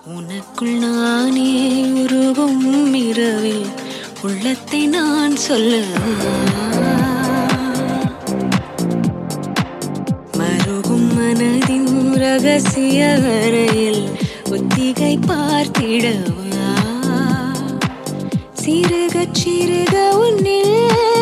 உனக்குள் நானே உருகும் இரவில் உள்ளத்தை நான் சொல்ல மருகும் மனதின் ரகசிய அறையில் ஒத்திகை பார்த்திடவா சிறுக சிறுக உன்னில்